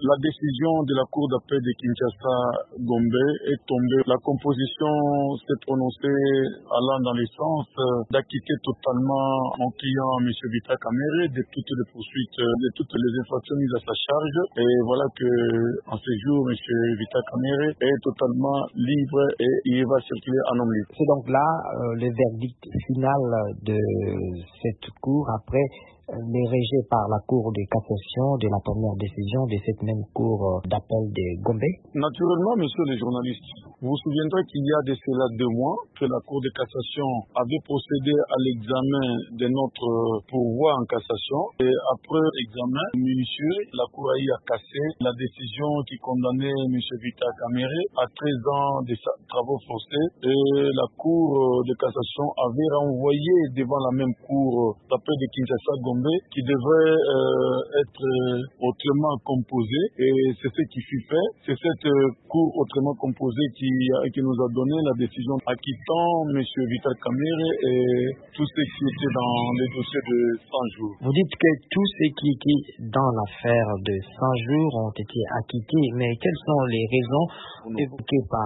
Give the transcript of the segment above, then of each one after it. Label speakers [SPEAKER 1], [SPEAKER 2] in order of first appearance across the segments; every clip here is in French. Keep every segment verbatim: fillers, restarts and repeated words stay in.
[SPEAKER 1] La décision de la Cour d'appel de Kinshasa-Gombe est tombée. La composition s'est prononcée allant dans le sens d'acquitter totalement mon client, M. Vital Kamerhe, de toutes les poursuites, de toutes les infractions mises à sa charge. Et voilà que, en ce jour, M. Vital Kamerhe est totalement libre et il va circuler en homme libre.
[SPEAKER 2] C'est donc là euh, le verdict final de cette Cour après les rejet par la Cour de cassation de la première décision de cette même Cour d'appel de Gombe.
[SPEAKER 1] Naturellement, messieurs les journalistes, vous vous souviendrez qu'il y a de cela deux mois que la Cour de cassation avait procédé à l'examen de notre pourvoi en cassation et après examen minutieux, la Cour a eu à casser la décision qui condamnait M. Vital Kamerhe à treize ans de travaux forcés et la Cour de cassation avait renvoyé devant la même Cour d'appel de Kinshasa-Gombe qui devrait euh, être euh, autrement composée et c'est ce qui fut fait. C'est cette euh, cour autrement composée qui, qui nous a donné la décision acquittant M. Vital Kamerhe et tout ce qui était dans les dossiers de cent jours.
[SPEAKER 2] Vous dites que tous ceux qui étaient dans l'affaire de cent jours ont été acquittés, mais quelles sont les raisons évoquées par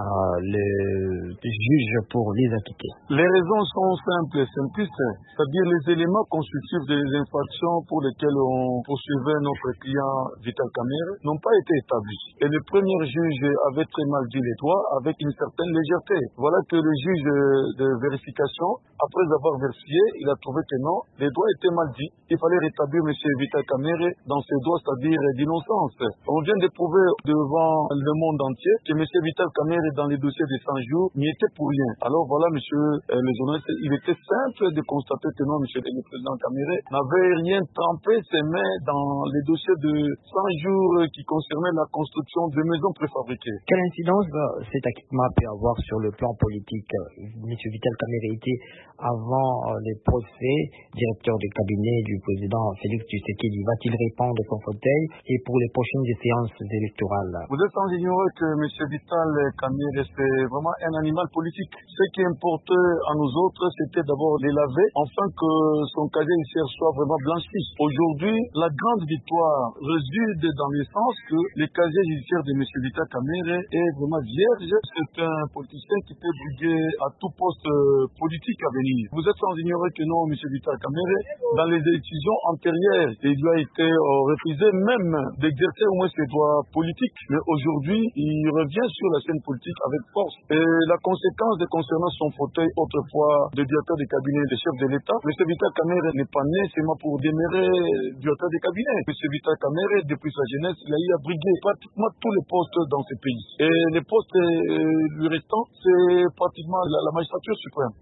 [SPEAKER 2] le juge pour les acquitter?
[SPEAKER 1] Les raisons sont simples et simplistes, c'est-à-dire les éléments constitutifs des infractions pour lesquels on poursuivait notre client Vital Kamerhe n'ont pas été établis. Et le premier juge avait très mal dit les droits avec une certaine légèreté. Voilà que le juge de vérification, après avoir vérifié, il a trouvé que non, les droits étaient mal dits. Il fallait rétablir M. Vital Kamerhe dans ses droits, c'est-à-dire d'innocence. On vient de prouver devant le monde entier que M. Vital Kamerhe dans les dossiers des cent jours n'y était pour rien. Alors voilà, monsieur euh, le journaliste, il était simple de constater que non, M. le président Kamerhe n'avait rien trempé ses mains dans les dossiers de cent jours qui concernaient la construction de maisons préfabriquées.
[SPEAKER 2] Quelle incidence euh, cet acquittement peut avoir sur le plan politique? M. Vital Kamerhe était avant euh, les procès directeur de cabinet du président Félix Tshisekedi. Va-t-il répondre de son fauteuil et pour les prochaines séances électorales?
[SPEAKER 1] Vous êtes sans ignorer que M. Vital Kamerhe c'est vraiment un animal politique. Ce qui importait à nous autres, c'était d'abord les laver, afin que son casier judiciaire soit vraiment blanchi. Aujourd'hui, la grande victoire réside dans le sens que le casier judiciaire de M. Vital Kamerhe est vraiment vierge. C'est un politicien qui peut briguer à tout poste politique à venir. Vous êtes sans ignorer que non, M. Vital Kamerhe, dans les décisions antérieures, il lui a été euh, refusé même d'exercer au moins ses droits politiques. Mais aujourd'hui, il revient sur la scène politique avec force. Et la conséquence de concernant son fauteuil autrefois de directeur de cabinet des chefs de l'État, M. Vital Kamerhe n'est pas né seulement pour demeurer directeur de cabinet. M. Vital Kamerhe, depuis sa jeunesse, il a eu à briguer pratiquement tous les postes dans ce pays. Et les postes euh, lui restants, c'est pratiquement la, la magistrature suprême.